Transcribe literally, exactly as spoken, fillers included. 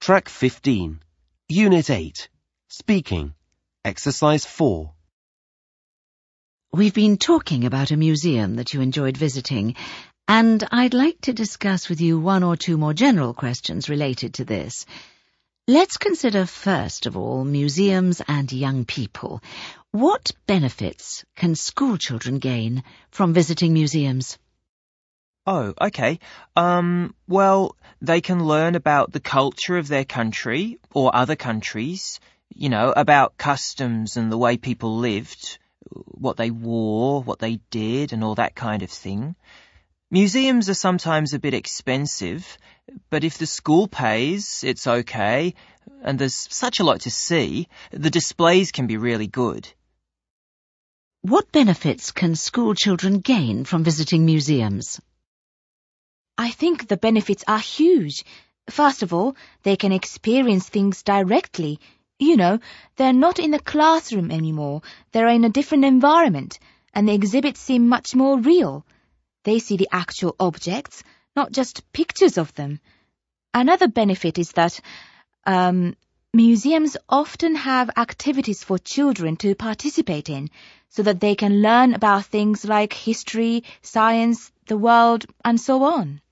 Track fifteen. Unit eight. Speaking. Exercise four. We've been talking about a museum that you enjoyed visiting, and I'd like to discuss with you one or two more general questions related to this. Let's consider first of all museums and young people. What benefits can school children gain from visiting museums? Oh, okay. Um, well, they can learn about the culture of their country or other countries, you know, about customs and the way people lived, what they wore, what they did, and all that kind of thing. Museums are sometimes a bit expensive, but if the school pays, it's okay, and there's such a lot to see, the displays can be really good. What benefits can school children gain from visiting museums? I think the benefits are huge. First of all, they can experience things directly. You know, they're not in the classroom anymore. They're in a different environment, and the exhibits seem much more real. They see the actual objects, not just pictures of them. Another benefit is that um, museums often have activities for children to participate in, so that they can learn about things like history, science, the world, and so on.